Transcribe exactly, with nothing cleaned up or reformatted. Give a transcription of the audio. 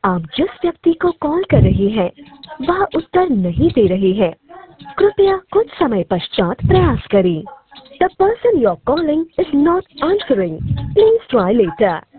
आप जिस व्यक्ति को कॉल कर रही हैं, वह उत्तर नहीं दे रही है। कृपया कुछ समय पश्चात प्रयास करें। The person you're calling is not answering. Please try later.